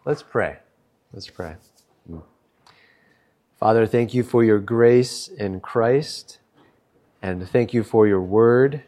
Let's pray. Let's pray. Father, thank you for your grace in Christ, and thank you for your word.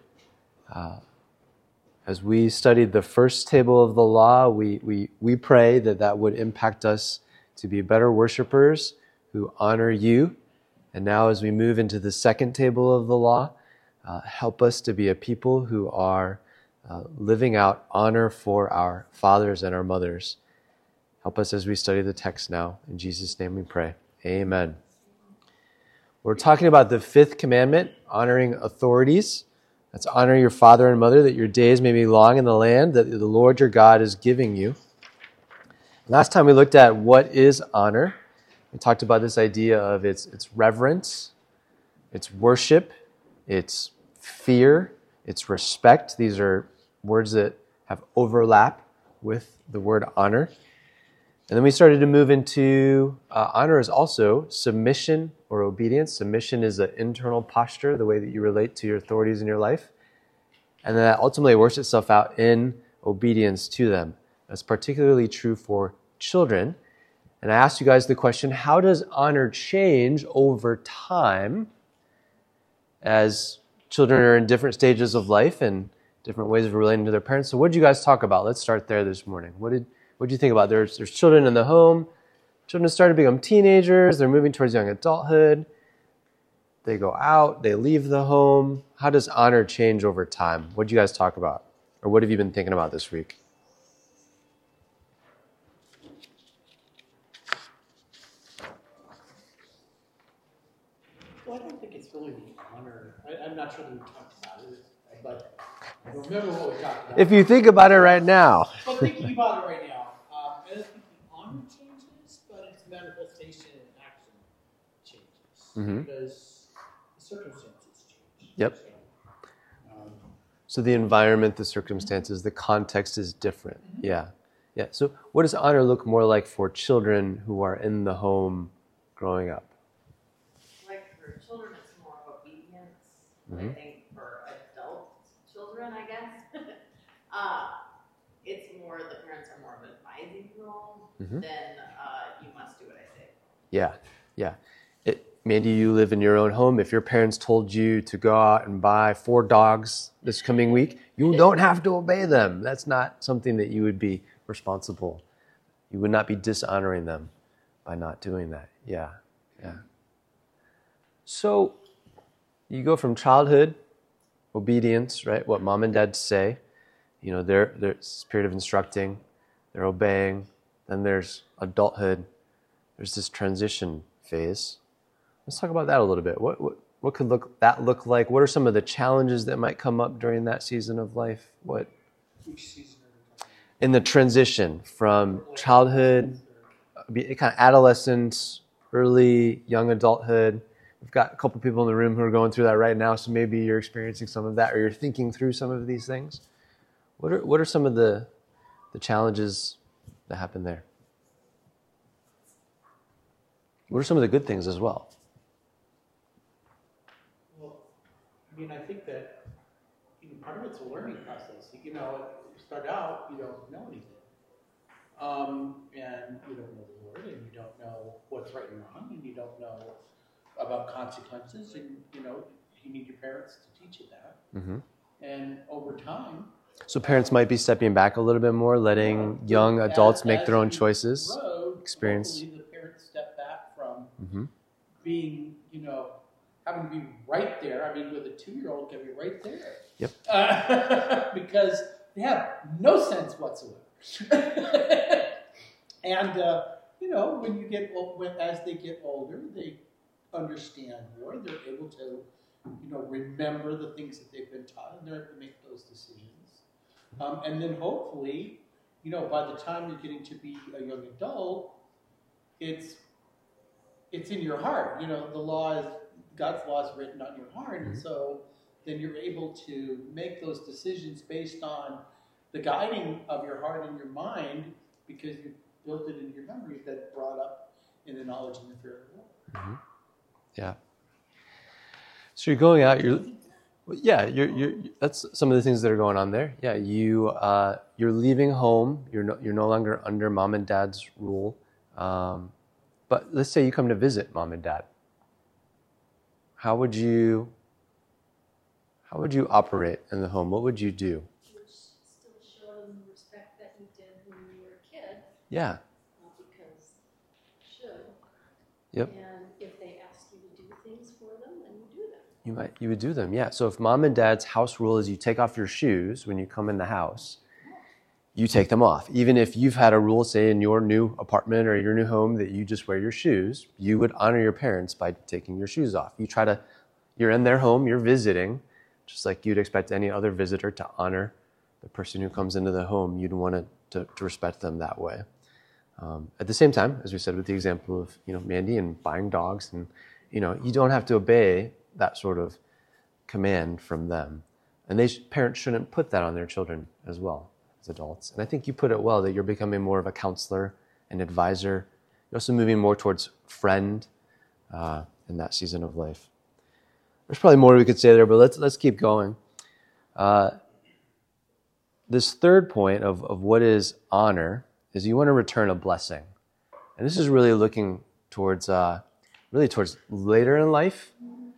As we studied the first table of the law, we pray that would impact us to be better worshipers who honor you. And now as we move into the second table of the law, help us to be a people who are living out honor for our fathers and our mothers. Help us as we study the text now. In Jesus' name we pray. Amen. We're talking about the fifth commandment, honoring authorities. That's honor your father and mother, that your days may be long in the land that the Lord your God is giving you. Last time we looked at what is honor. We talked about this idea of its reverence, its worship, its fear, its respect. These are words that have overlap with the word honor. And then we started to move into honor is also submission or obedience. Submission is an internal posture, the way that you relate to your authorities in your life. And then that ultimately works itself out in obedience to them. That's particularly true for children. And I asked you guys the question, how does honor change over time as children are in different stages of life and different ways of relating to their parents? So what did you guys talk about? Let's start there this morning. What do you think about? There's children in the home. Children start to become teenagers. They're moving towards young adulthood. They go out. They leave the home. How does honor change over time? What did you guys talk about? Or what have you been thinking about this week? Well, I don't think it's really the honor. I'm not sure that we talked about it, but I don't remember what we talked about. If you think about it right now. Well, thinking about it right now, I don't think the honor changes, but its manifestation and action changes because the circumstances change. Yep. So the environment, the circumstances, the context is different. Mm-hmm. Yeah. So what does honor look more like for children who are in the home growing up? Like for children, it's more obedience. Mm-hmm. I think for adult children, I guess, it's more, the parents are more of an advising role than you must do what I say. Yeah. Maybe you live in your own home. If your parents told you to go out and buy 4 dogs this coming week, you don't have to obey them. That's not something that you would be responsible. You would not be dishonoring them by not doing that. Yeah. So you go from childhood, obedience, right? What mom and dad say. You know, their spirit of instructing, they're obeying. Then there's adulthood. There's this transition phase. Let's talk about that a little bit. What could that look like? What are some of the challenges that might come up during that season of life? Which season are we talking about? In the transition from childhood, kind of adolescence, early young adulthood. We've got a couple people in the room who are going through that right now, so maybe you're experiencing some of that or you're thinking through some of these things. What are some of the challenges that happen there? What are some of the good things as well? I think that part of it's a learning process. You start out, you don't know anything. And you don't know the Lord, and you don't know what's right and wrong, and you don't know about consequences, and, you need your parents to teach you that. Mm-hmm. And over time... So parents might be stepping back a little bit more, letting young adults make their own choices, experience. Hopefully the parents step back from being, having to be right there. I mean, with a 2-year-old, can be right there. Yep. Because they have no sense whatsoever. And, as they get older, they understand more. They're able to, remember the things that they've been taught, and they're able to make those decisions. And then hopefully, by the time you're getting to be a young adult, it's in your heart. God's law is written on your heart, and so then you're able to make those decisions based on the guiding of your heart and your mind, because you built it into your memories that brought up in the knowledge and the fear of the Lord. Mm-hmm. Yeah. So you're going out. Well, yeah, that's some of the things that are going on there. Yeah, you're leaving home. You're no longer under mom and dad's rule. But let's say you come to visit mom and dad. How would you operate in the home? What would you do? You would still show them the respect that you did when you were a kid. Yeah. Because you should. Yep. And if they ask you to do things for them, then you do them. You would do them, yeah. So if mom and dad's house rule is you take off your shoes when you come in the house, you take them off. Even if you've had a rule, say in your new apartment or your new home, that you just wear your shoes, you would honor your parents by taking your shoes off. You're in their home, you're visiting, just like you'd expect any other visitor to honor the person who comes into the home. You'd want to respect them that way. At the same time, as we said with the example of Mandy and buying dogs, and you don't have to obey that sort of command from them. And parents shouldn't put that on their children as well as adults. And I think you put it well, that you're becoming more of a counselor, an advisor. You're also moving more towards friend in that season of life. There's probably more we could say there, but let's keep going. This third point of what is honor is you want to return a blessing. And this is really looking towards later in life,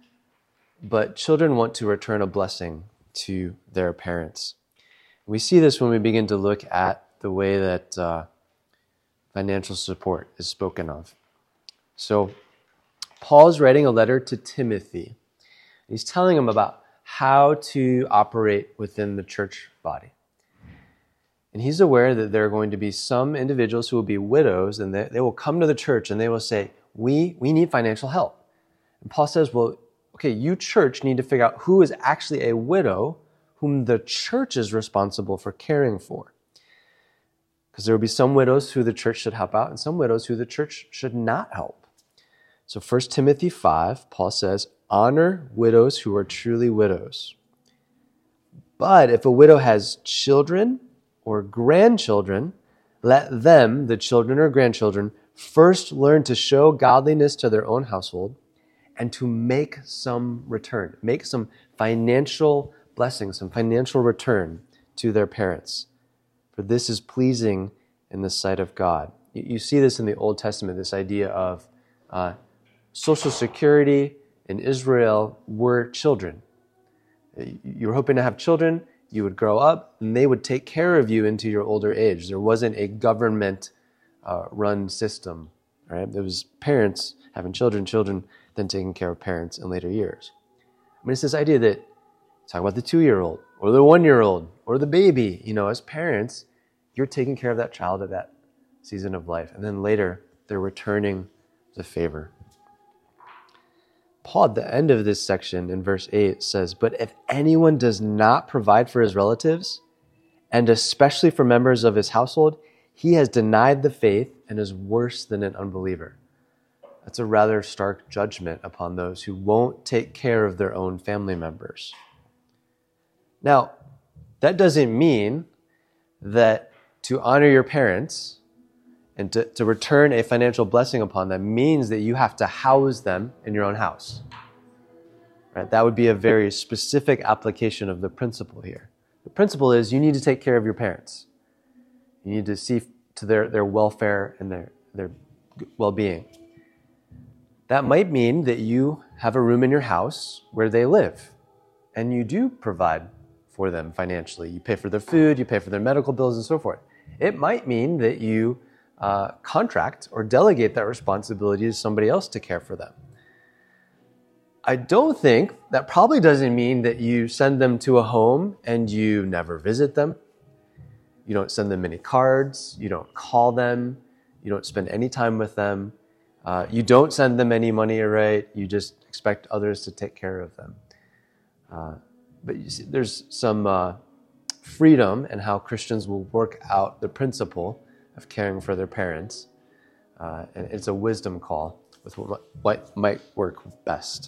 but children want to return a blessing to their parents. We see this when we begin to look at the way that financial support is spoken of. So Paul is writing a letter to Timothy. He's telling him about how to operate within the church body. And he's aware that there are going to be some individuals who will be widows, and they will come to the church and they will say, we need financial help. And Paul says, well, okay, you church need to figure out who is actually a widow whom the church is responsible for caring for. Because there will be some widows who the church should help out and some widows who the church should not help. So 1 Timothy 5, Paul says, honor widows who are truly widows. But if a widow has children or grandchildren, let them, the children or grandchildren, first learn to show godliness to their own household and to make some return, make some financial blessing, some financial return to their parents. For this is pleasing in the sight of God. You see this in the Old Testament, this idea of Social Security in Israel were children. You were hoping to have children, you would grow up, and they would take care of you into your older age. There wasn't a government-run system, right? There was parents having children then taking care of parents in later years. I mean, it's this idea that, talk about the 2-year-old, or the 1-year-old, or the baby. As parents, you're taking care of that child at that season of life. And then later, they're returning the favor. Paul, at the end of this section in verse 8, says, but if anyone does not provide for his relatives, and especially for members of his household, he has denied the faith and is worse than an unbeliever. That's a rather stark judgment upon those who won't take care of their own family members. Now, that doesn't mean that to honor your parents and to return a financial blessing upon them means that you have to house them in your own house. Right? That would be a very specific application of the principle here. The principle is you need to take care of your parents. You need to see to their welfare and their well-being. That might mean that you have a room in your house where they live, and you do provide for them financially. You pay for their food, you pay for their medical bills, and so forth. It might mean that you contract or delegate that responsibility to somebody else to care for them. I don't think that probably doesn't mean that you send them to a home and you never visit them. You don't send them any cards. You don't call them. You don't spend any time with them. You don't send them any money, right? You just expect others to take care of them. But you see, there's some freedom in how Christians will work out the principle of caring for their parents. And it's a wisdom call with what might work best.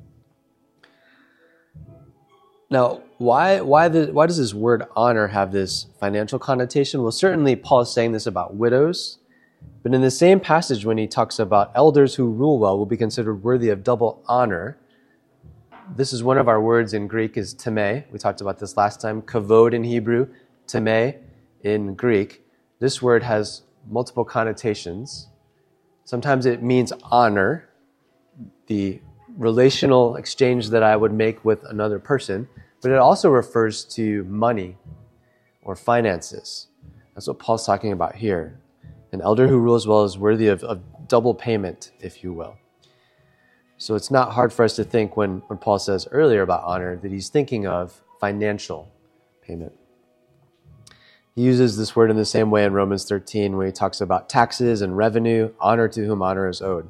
Now, why does this word honor have this financial connotation? Well, certainly Paul is saying this about widows, but in the same passage when he talks about elders who rule well will be considered worthy of double honor, This is one of our words in Greek is teme. We talked about this last time. Kavod in Hebrew, teme in Greek. This word has multiple connotations. Sometimes it means honor, the relational exchange that I would make with another person, but it also refers to money or finances. That's what Paul's talking about here. An elder who rules well is worthy of double payment, if you will. So it's not hard for us to think when Paul says earlier about honor that he's thinking of financial payment. He uses this word in the same way in Romans 13 when he talks about taxes and revenue, honor to whom honor is owed.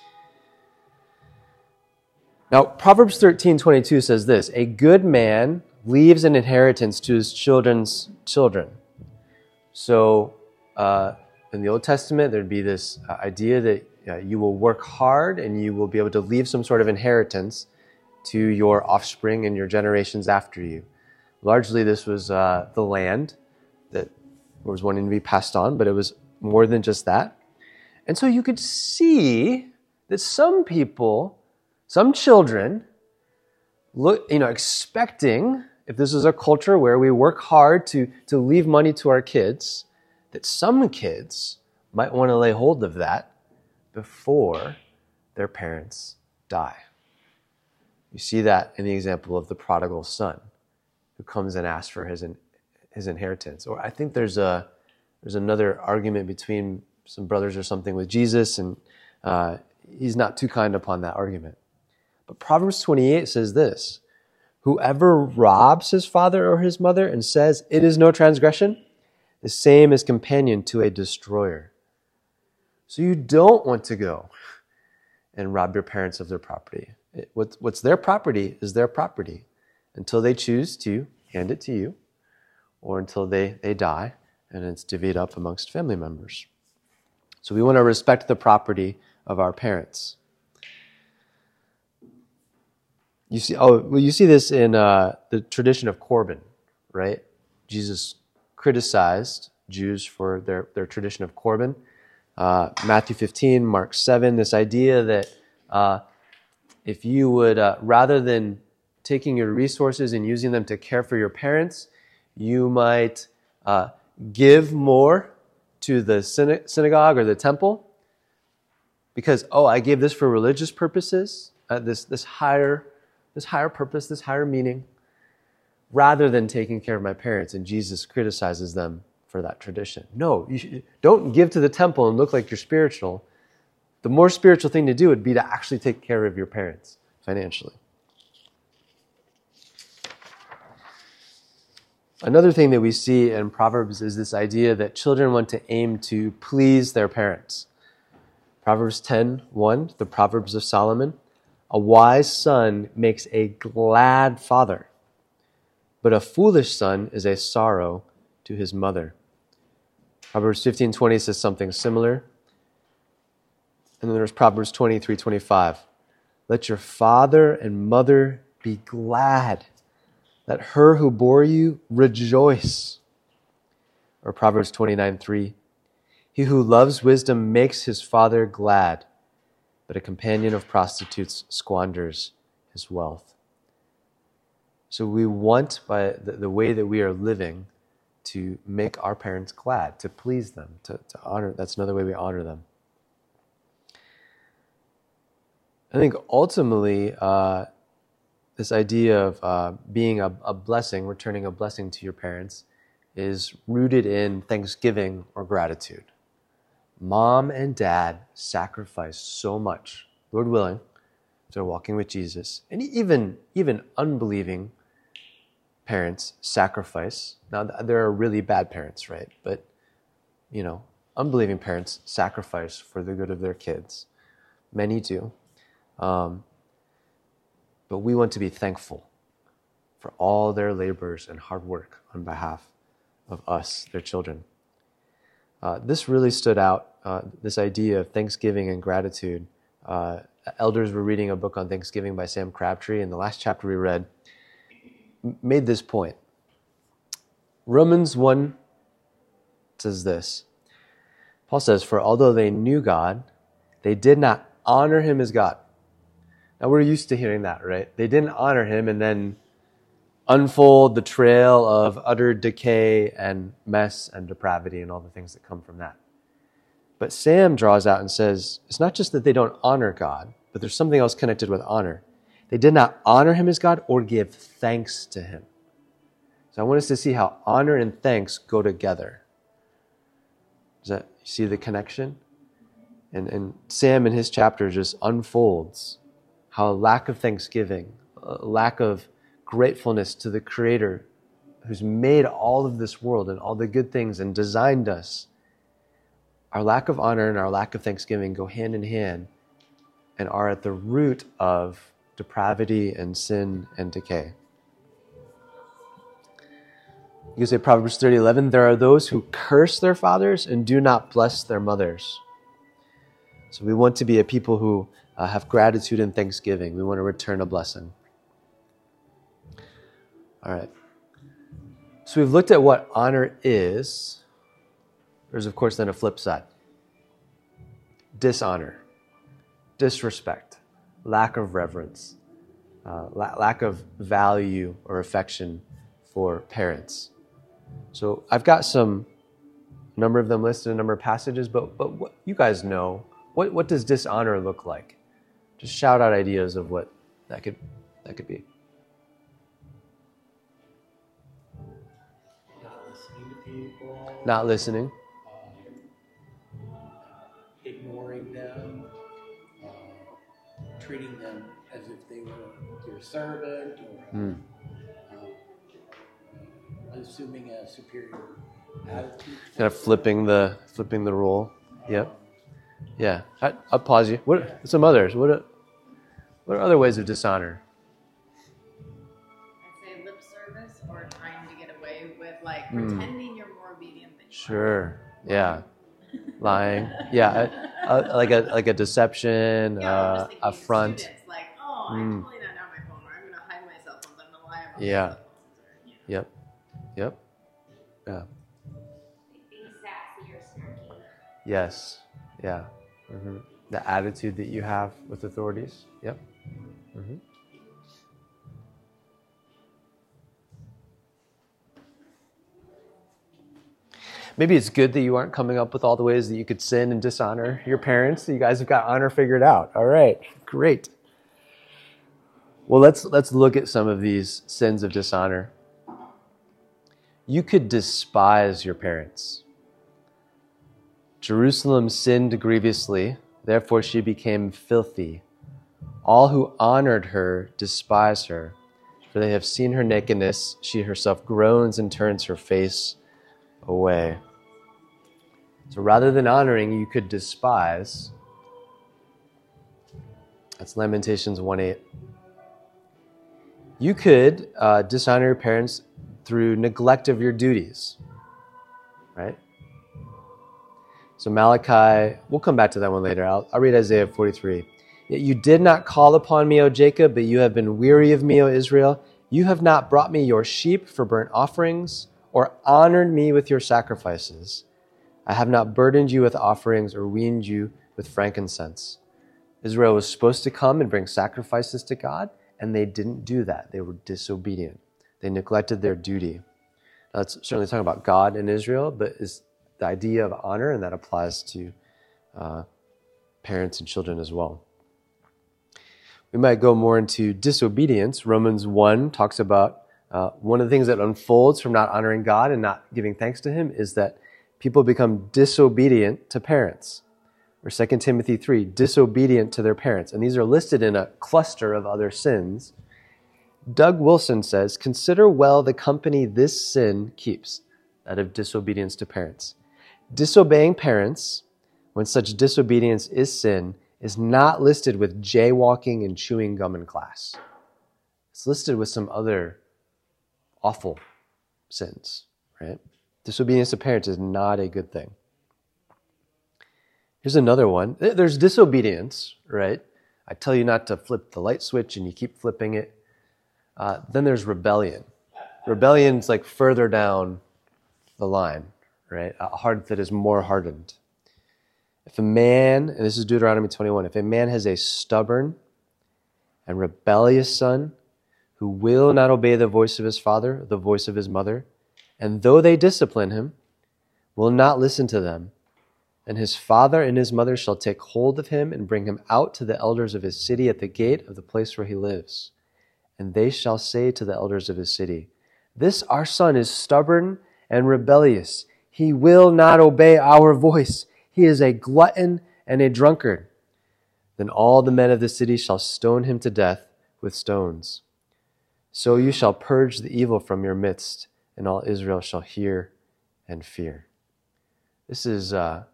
Now, Proverbs 13:22 says this, a good man leaves an inheritance to his children's children. So in the Old Testament, there'd be this idea that you will work hard and you will be able to leave some sort of inheritance to your offspring and your generations after you. Largely, this was the land that was wanting to be passed on, but it was more than just that. And so you could see that some people, some children, expecting, if this is a culture where we work hard to leave money to our kids, that some kids might want to lay hold of that before their parents die. You see that in the example of the prodigal son who comes and asks for his inheritance. Or I think there's another argument between some brothers or something with Jesus, and he's not too kind upon that argument. But Proverbs 28 says this, whoever robs his father or his mother and says, it is no transgression, the same is companion to a destroyer. So you don't want to go and rob your parents of their property. What's their property is their property until they choose to hand it to you or until they die and it's divvied up amongst family members. So we want to respect the property of our parents. You see this in the tradition of Corban, right? Jesus criticized Jews for their tradition of Corban. Matthew 15, Mark 7, this idea that if you would, rather than taking your resources and using them to care for your parents, you might give more to the synagogue or the temple because, I gave this for religious purposes, this higher purpose, this higher meaning, rather than taking care of my parents. And Jesus criticizes them for that tradition. No, don't give to the temple and look like you're spiritual. The more spiritual thing to do would be to actually take care of your parents financially. Another thing that we see in Proverbs is this idea that children want to aim to please their parents. Proverbs 10:1, the Proverbs of Solomon, a wise son makes a glad father, but a foolish son is a sorrow to his mother. Proverbs 15:20 says something similar. And then there's Proverbs 23:25. Let your father and mother be glad. Let her who bore you rejoice. Or Proverbs 29:3. He who loves wisdom makes his father glad, but a companion of prostitutes squanders his wealth. So we want, by the way that we are living, to make our parents glad, to please them, to honor. That's another way we honor them. I think ultimately, this idea of being a blessing, returning a blessing to your parents, is rooted in thanksgiving or gratitude. Mom and dad sacrifice so much, Lord willing, if they're walking with Jesus, and even unbelieving parents sacrifice. Now, there are really bad parents, right? But, unbelieving parents sacrifice for the good of their kids. Many do. But we want to be thankful for all their labors and hard work on behalf of us, their children. This really stood out, this idea of thanksgiving and gratitude. Elders were reading a book on Thanksgiving by Sam Crabtree, and the last chapter we read made this point. Romans 1 says this. Paul says, for although they knew God, they did not honor him as God. Now we're used to hearing that, right? They didn't honor him and then unfold the trail of utter decay and mess and depravity and all the things that come from that. But Sam draws out and says, it's not just that they don't honor God, but there's something else connected with honor. They did not honor him as God or give thanks to him. So I want us to see how honor and thanks go together. You see the connection? And Sam in his chapter just unfolds how a lack of thanksgiving, a lack of gratefulness to the Creator who's made all of this world and all the good things and designed us, our lack of honor and our lack of thanksgiving go hand in hand and are at the root of depravity and sin and decay. You can say Proverbs 30:11, there are those who curse their fathers and do not bless their mothers. So we want to be a people who have gratitude and thanksgiving. We want to return a blessing. All right. So we've looked at what honor is. There's, of course, then a flip side. Dishonor, disrespect, lack of reverence, lack of value or affection for parents. So I've got a number of them listed, a number of passages, but what you guys know, what does dishonor look like? Just shout out ideas of what that could be. Not listening to people. Not listening. Ignoring them. Treating them as if they were your servant, or assuming a superior attitude. Kind of flipping the role. Yep. Yeah. I'll pause you. What some others? What are other ways of dishonor? I'd say lip service or trying to get away with pretending you're more obedient than you Sure. Yeah. Lying. Yeah. Like a deception. are. A front. Students, I'm totally not on my phone, or I'm going to hide myself and I'm going to lie about Yeah. myself. Yep. Yeah. Being sassy or snarky. Yes. Yeah. The attitude that you have with authorities. Yep. Maybe it's good that you aren't coming up with all the ways that you could sin and dishonor your parents. You guys have got honor figured out. All right. Great. Well, let's look at some of these sins of dishonor. You could despise your parents. Jerusalem sinned grievously, therefore she became filthy. All who honored her despise her, for they have seen her nakedness. She herself groans and turns her face away. So rather than honoring, you could despise. That's Lamentations 1:8. You could dishonor your parents through neglect of your duties, right? So Malachi, we'll come back to that one later. I'll read Isaiah 43. Yet you did not call upon me, O Jacob, but you have been weary of me, O Israel. You have not brought me your sheep for burnt offerings, or honored me with your sacrifices. I have not burdened you with offerings or weaned you with frankincense. Israel was supposed to come and bring sacrifices to God, and they didn't do that. They were disobedient. They neglected their duty. Now, that's certainly talking about God and Israel, but it's the idea of honor, and that applies to parents and children as well. We might go more into disobedience. Romans 1 talks about one of the things that unfolds from not honoring God and not giving thanks to Him is that people become disobedient to parents. Or 2 Timothy 3, disobedient to their parents. And these are listed in a cluster of other sins. Doug Wilson says, consider well the company this sin keeps, that of disobedience to parents. Disobeying parents, when such disobedience is sin, is not listed with jaywalking and chewing gum in class. It's listed with some other awful sins, right? Disobedience to parents is not a good thing. Here's another one. There's disobedience, right? I tell you not to flip the light switch and you keep flipping it. Then there's rebellion. Rebellion's like further down the line, right? A heart that is more hardened. If a man, and this is Deuteronomy 21, if a man has a stubborn and rebellious son, who will not obey the voice of his father, the voice of his mother, and though they discipline him, will not listen to them. And his father and his mother shall take hold of him and bring him out to the elders of his city at the gate of the place where he lives. And they shall say to the elders of his city, this our son is stubborn and rebellious. He will not obey our voice. He is a glutton and a drunkard. Then all the men of the city shall stone him to death with stones. So you shall purge the evil from your midst, and all Israel shall hear and fear. This is a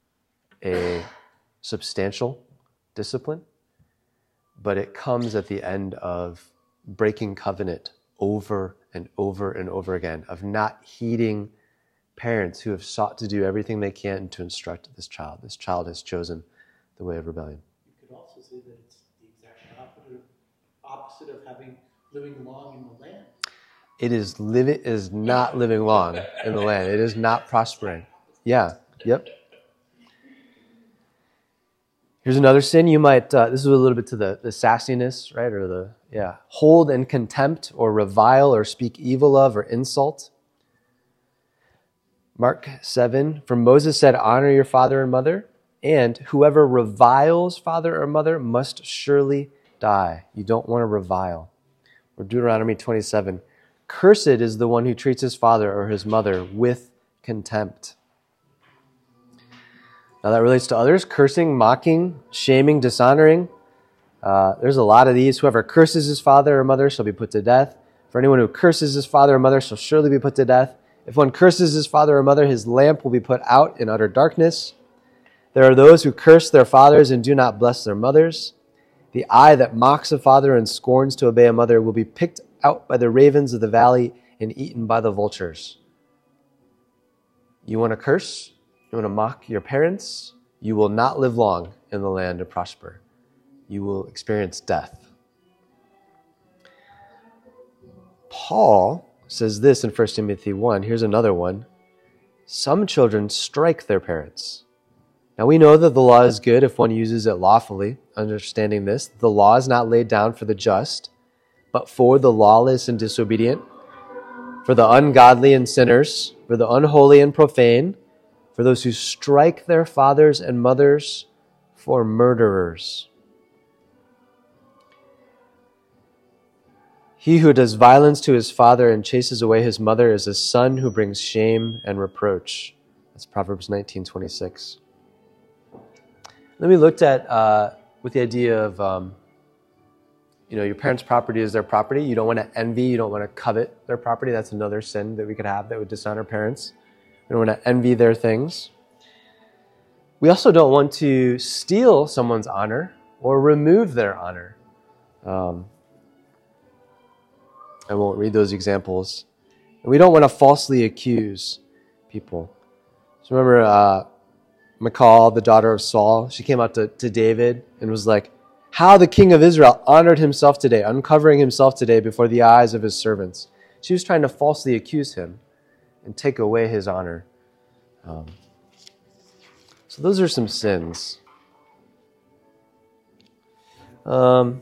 substantial discipline, but it comes at the end of breaking covenant over and over and over again, of not heeding parents who have sought to do everything they can to instruct this child. This child has chosen the way of rebellion. You could also say that it's the exact opposite of living long in the land. It is not living long in the land. It is not prospering. Yeah. Yep. Here's another sin. You might, this is a little bit to the sassiness, right? Or hold in contempt or revile or speak evil of or insult. Mark 7, for Moses said, honor your father and mother, and whoever reviles father or mother must surely die. You don't want to revile. Or Deuteronomy 27, cursed is the one who treats his father or his mother with contempt. Now that relates to others, cursing, mocking, shaming, dishonoring. There's a lot of these. Whoever curses his father or mother shall be put to death. For anyone who curses his father or mother shall surely be put to death. If one curses his father or mother, his lamp will be put out in utter darkness. There are those who curse their fathers and do not bless their mothers. The eye that mocks a father and scorns to obey a mother will be picked out by the ravens of the valley and eaten by the vultures. You want to curse? You want to mock your parents? You will not live long in the land to prosper. You will experience death. Paul says this in 1 Timothy 1. Here's another one. Some children strike their parents. Now we know that the law is good if one uses it lawfully. Understanding this, the law is not laid down for the just, but for the lawless and disobedient, for the ungodly and sinners, for the unholy and profane, for those who strike their fathers and mothers, for murderers. He who does violence to his father and chases away his mother is a son who brings shame and reproach. That's Proverbs 19:26. Then we looked at with the idea of your parents' property is their property. You don't want to envy. You don't want to covet their property. That's another sin that we could have that would dishonor parents. We don't want to envy their things. We also don't want to steal someone's honor or remove their honor. I won't read those examples. And we don't want to falsely accuse people. So remember Michal, the daughter of Saul, she came out to David and was like, how the king of Israel honored himself today, uncovering himself today before the eyes of his servants. She was trying to falsely accuse him and take away his honor. So those are some sins. So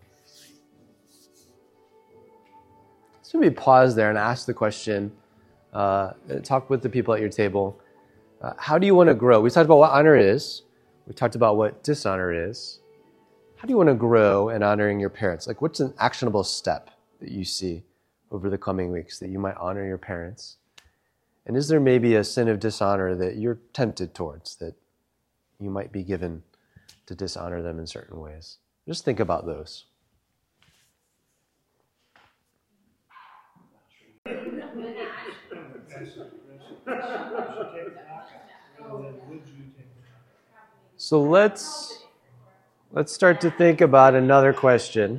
maybe pause there and ask the question, talk with the people at your table. How do you want to grow? We talked about what honor is. We talked about what dishonor is. How do you want to grow in honoring your parents? Like, what's an actionable step that you see over the coming weeks that you might honor your parents? And is there maybe a sin of dishonor that you're tempted towards, that you might be given to dishonor them in certain ways? Just think about those. So let's start to think about another question.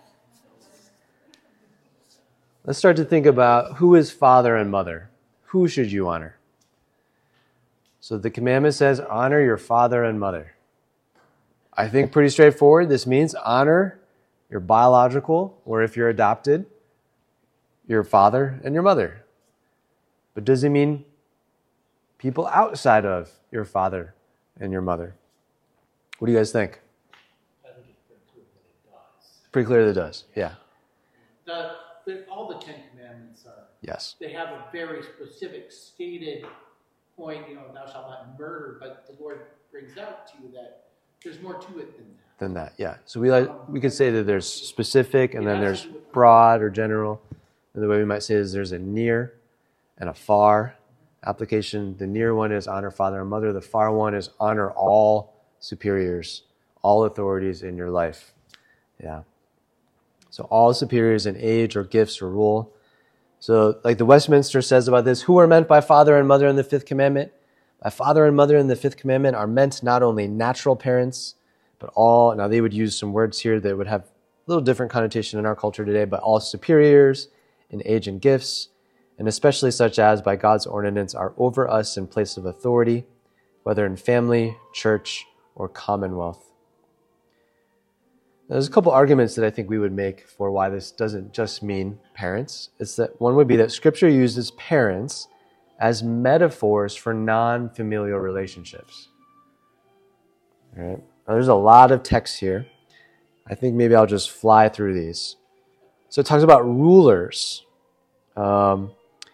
Let's start to think about who is father and mother. Who should you honor? So the commandment says, honor your father and mother. I think pretty straightforward. This means honor your biological, or if you're adopted, your father and your mother. But does it mean people outside of your father and your mother? What do you guys think? I think it's pretty clear that it does. Pretty clear that it does. Yeah. All the Ten Commandments are. Yes. They have a very specific stated point, thou shalt not murder, but the Lord brings out to you that there's more to it than that. Yeah. So we could say that there's specific and then there's broad or general. And the way we might say is there's a near and a far application. The near one is honor father and mother. The far one is honor all superiors, all authorities in your life. Yeah. So all superiors in age or gifts or rule. So like the Westminster says about this, who are meant by father and mother in the fifth commandment? By father and mother in the fifth commandment are meant not only natural parents, but all, now they would use some words here that would have a little different connotation in our culture today, but all superiors in age and gifts, and especially such as by God's ordinance are over us in place of authority, whether in family, church, or commonwealth. There's a couple arguments that I think we would make for why this doesn't just mean parents. It's that one would be that Scripture uses parents as metaphors for non-familial relationships. All right. Now, there's a lot of text here. I think maybe I'll just fly through these. So it talks about rulers. So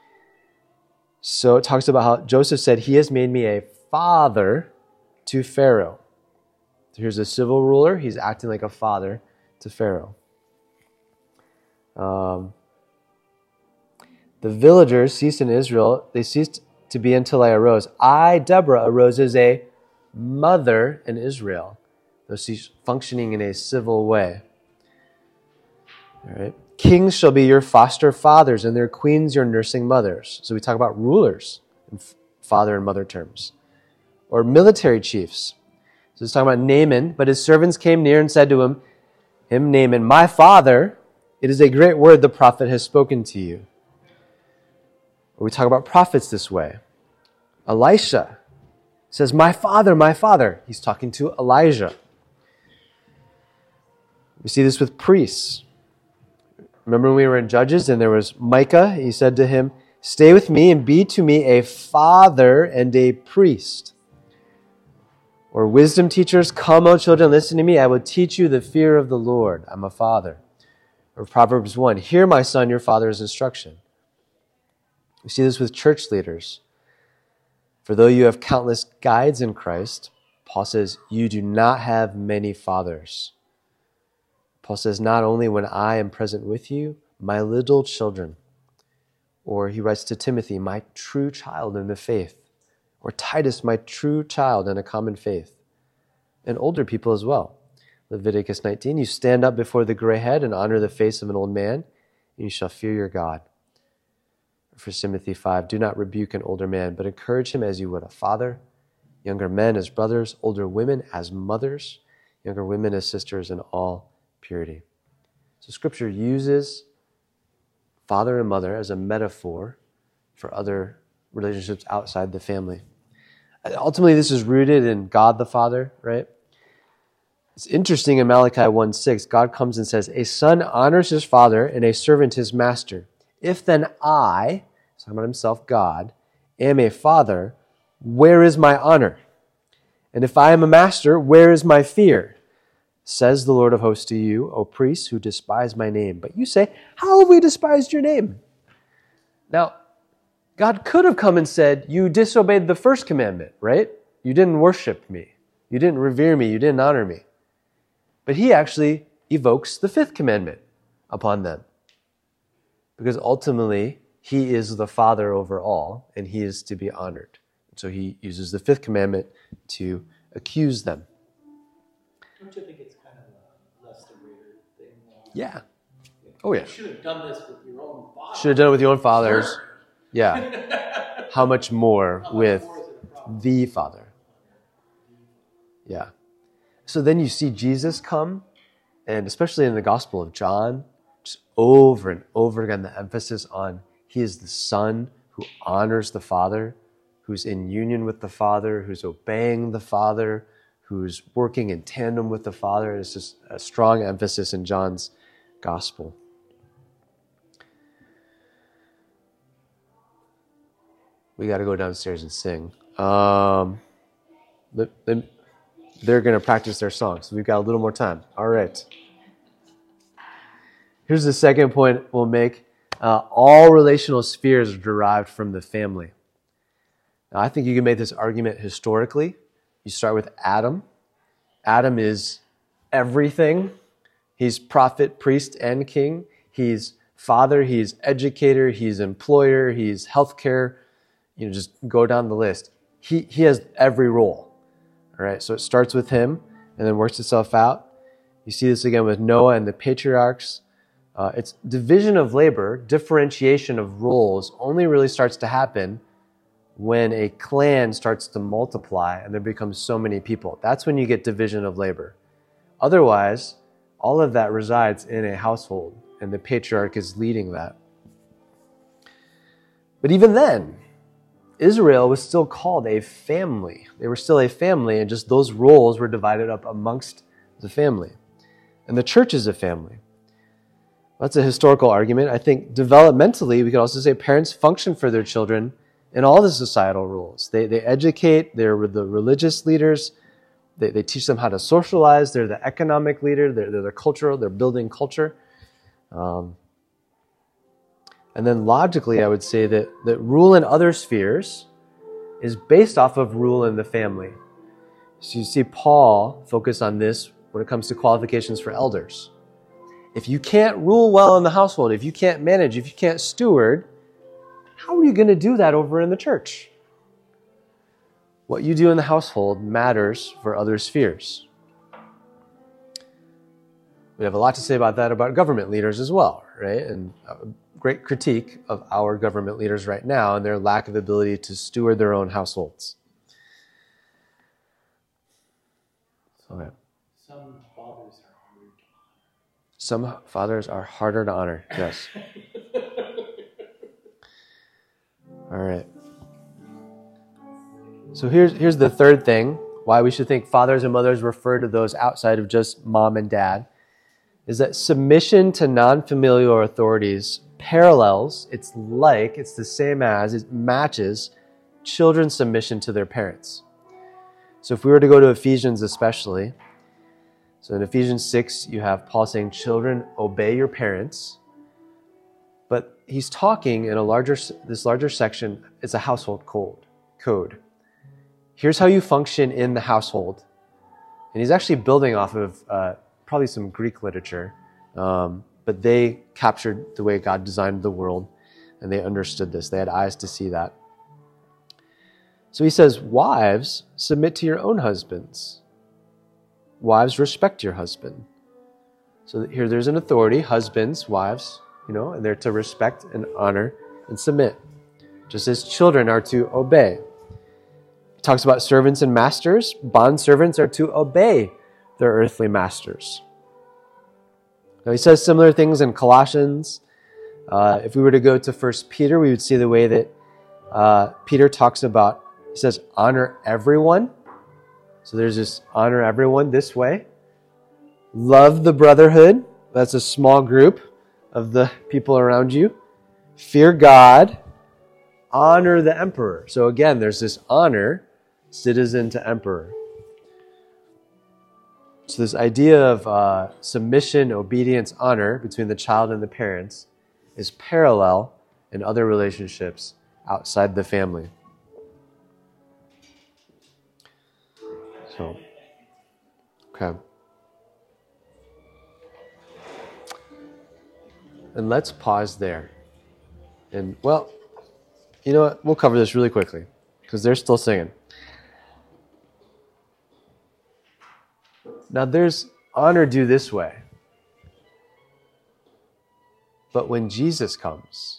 it talks about how Joseph said, he has made me a father to Pharaoh. So here's a civil ruler. He's acting like a father to Pharaoh. The villagers ceased in Israel. They ceased to be until I arose. I, Deborah, arose as a mother in Israel. Though she's functioning in a civil way. All right. Kings shall be your foster fathers, and their queens your nursing mothers. So we talk about rulers in father and mother terms. Or military chiefs. So it's talking about Naaman, but his servants came near and said to him, Naaman, my father, it is a great word the prophet has spoken to you. Or we talk about prophets this way. Elisha says, my father. He's talking to Elijah. We see this with priests. Remember when we were in Judges and there was Micah? He said to him, stay with me and be to me a father and a priest. Or wisdom teachers, come, O children, listen to me. I will teach you the fear of the Lord. I'm a father. Or Proverbs 1, hear, my son, your father's instruction. We see this with church leaders. For though you have countless guides in Christ, Paul says, you do not have many fathers. Paul says, not only when I am present with you, my little children. Or he writes to Timothy, my true child in the faith. Or Titus, my true child in a common faith. And older people as well. Leviticus 19, you stand up before the gray head and honor the face of an old man, and you shall fear your God. 1 Timothy 5, do not rebuke an older man, but encourage him as you would a father, younger men as brothers, older women as mothers, younger women as sisters in all purity. So Scripture uses father and mother as a metaphor for other relationships outside the family. Ultimately, this is rooted in God the Father, right? It's interesting in Malachi 1:6, God comes and says, a son honors his father and a servant his master. If then I, talking about himself, God, am a father, where is my honor? And if I am a master, where is my fear? Says the Lord of hosts to you, O priests who despise my name. But you say, how have we despised your name? Now, God could have come and said, you disobeyed the first commandment, right? You didn't worship me. You didn't revere me. You didn't honor me. But he actually evokes the fifth commandment upon them. Because ultimately, he is the Father over all, and he is to be honored. So he uses the fifth commandment to accuse them. Don't you think it's kind of a less the greater thing? Yeah. Oh, yeah. You should have done this with your own father. Should have done it with your own fathers. Sure. Yeah. How much more with the Father? Yeah. So then you see Jesus come, and especially in the Gospel of John, just over and over again, the emphasis on he is the Son who honors the Father, who's in union with the Father, who's obeying the Father, who's working in tandem with the Father. It's just a strong emphasis in John's Gospel. We got to go downstairs and sing. They're going to practice their song, so we've got a little more time. All right. Here's the second point we'll make. All relational spheres are derived from the family. Now, I think you can make this argument historically. You start with Adam. Adam is everything. He's prophet, priest, and king. He's father, he's educator, he's employer, he's healthcare. Just go down the list. He has every role. All right, so it starts with him and then works itself out. You see this again with Noah and the patriarchs. It's division of labor, differentiation of roles only really starts to happen when a clan starts to multiply and there becomes so many people. That's when you get division of labor. Otherwise, all of that resides in a household, and the patriarch is leading that. But even then, Israel was still called a family. They were still a family, and just those roles were divided up amongst the family. And the church is a family. That's a historical argument. I think developmentally, we could also say parents function for their children in all the societal roles. They educate, they're the religious leaders, they teach them how to socialize, they're the economic leader, they're the cultural, they're building culture. And then logically, I would say that rule in other spheres is based off of rule in the family. So you see Paul focus on this when it comes to qualifications for elders. If you can't rule well in the household, if you can't manage, if you can't steward, how are you going to do that over in the church? What you do in the household matters for other spheres. We have a lot to say about that about government leaders as well, right? And a great critique of our government leaders right now and their lack of ability to steward their own households. Okay. Some fathers are harder to honor, yes. All right. So here's the third thing, why we should think fathers and mothers refer to those outside of just mom and dad, is that submission to non-familial authorities parallels, it's the same as, it matches children's submission to their parents. So if we were to go to Ephesians especially, so in Ephesians 6, you have Paul saying, children, obey your parents. But he's talking in this larger section, it's a household code. Here's how you function in the household. And he's actually building off of probably some Greek literature, but they captured the way God designed the world, and they understood this. They had eyes to see that. So he says, wives, submit to your own husbands. Wives, respect your husband. So here there's an authority, husbands, wives, and they're to respect and honor and submit, just as children are to obey. He talks about servants and masters. Bond servants are to obey their earthly masters. Now he says similar things in Colossians. If we were to go to 1 Peter, we would see the way that Peter talks about, he says, honor everyone. So there's this honor everyone this way. Love the brotherhood. That's a small group of the people around you. Fear God. Honor the emperor. So again, there's this honor, citizen to emperor. So this idea of submission, obedience, honor between the child and the parents is parallel in other relationships outside the family. So, okay. And let's pause there. And, well, you know what? We'll cover this really quickly because they're still singing. Now, there's honor due this way. But when Jesus comes,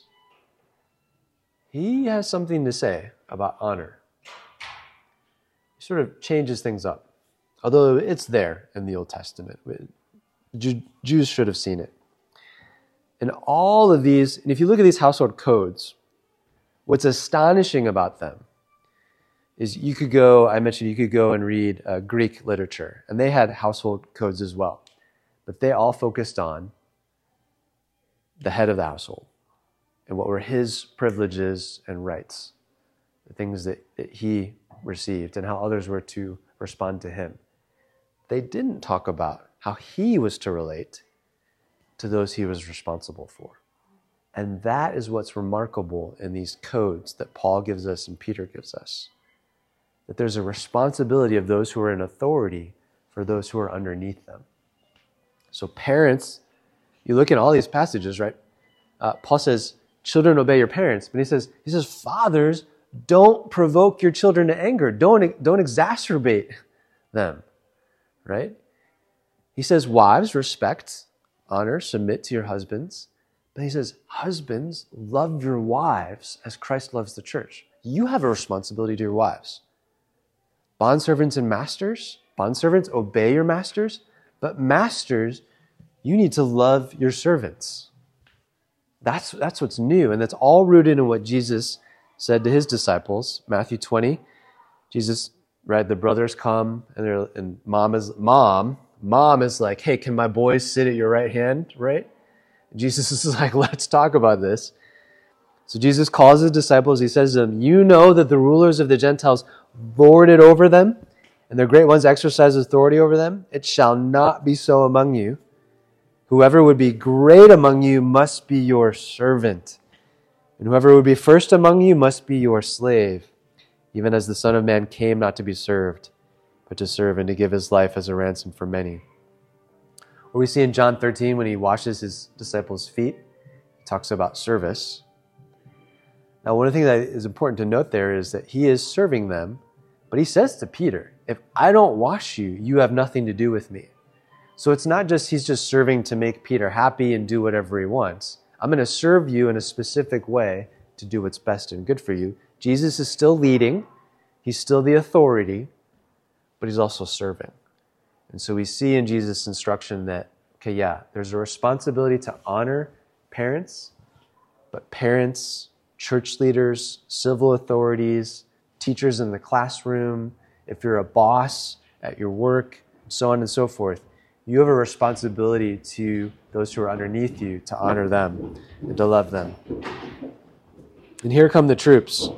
he has something to say about honor. He sort of changes things up. Although it's there in the Old Testament. Jews should have seen it. And all of these, and if you look at these household codes, what's astonishing about them is you could go and read Greek literature, and they had household codes as well. But they all focused on the head of the household and what were his privileges and rights, the things that he received and how others were to respond to him. They didn't talk about how he was to relate to those he was responsible for. And that is what's remarkable in these codes that Paul gives us and Peter gives us. That there's a responsibility of those who are in authority for those who are underneath them. So parents, you look at all these passages, right? Paul says, children, obey your parents. But he says, fathers, don't provoke your children to anger. Don't exacerbate them, right? He says, wives, respect, honor, submit to your husbands. But he says, husbands, love your wives as Christ loves the church. You have a responsibility to your wives. Bondservants and masters, bondservants, obey your masters. But masters, you need to love your servants. That's what's new. And that's all rooted in what Jesus said to his disciples. Matthew 20, Jesus, right, the brothers come and mom is like, hey, can my boys sit at your right hand, right? Jesus is like, let's talk about this. So Jesus calls his disciples. He says to them, you know that the rulers of the Gentiles lord it over them, and their great ones exercise authority over them. It shall not be so among you. Whoever would be great among you must be your servant. And whoever would be first among you must be your slave, even as the Son of Man came not to be served, but to serve and to give his life as a ransom for many. What we see in John 13 when he washes his disciples' feet, he talks about service. Now, one of the things that is important to note there is that he is serving them, but he says to Peter, if I don't wash you, you have nothing to do with me. So it's not just he's just serving to make Peter happy and do whatever he wants. I'm going to serve you in a specific way to do what's best and good for you. Jesus is still leading. He's still the authority, but he's also serving. And so we see in Jesus' instruction that, okay, yeah, there's a responsibility to honor parents, but parents, church leaders, civil authorities, teachers in the classroom, if you're a boss at your work, so on and so forth, you have a responsibility to those who are underneath you to honor them and to love them. And here come the troops.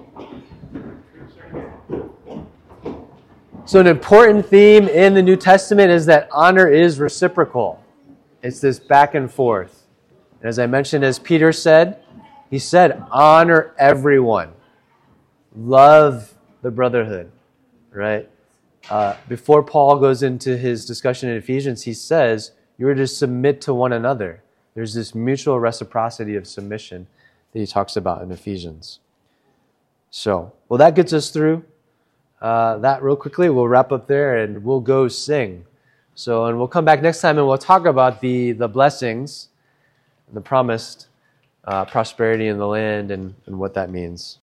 So an important theme in the New Testament is that honor is reciprocal. It's this back and forth. And as I mentioned, as Peter said, he said, honor everyone. Love the brotherhood, right? Before Paul goes into his discussion in Ephesians, he says, you are to submit to one another. There's this mutual reciprocity of submission that he talks about in Ephesians. So, well, that gets us through that real quickly. We'll wrap up there and we'll go sing. So, and we'll come back next time and we'll talk about the blessings, the promised prosperity in the land and what that means.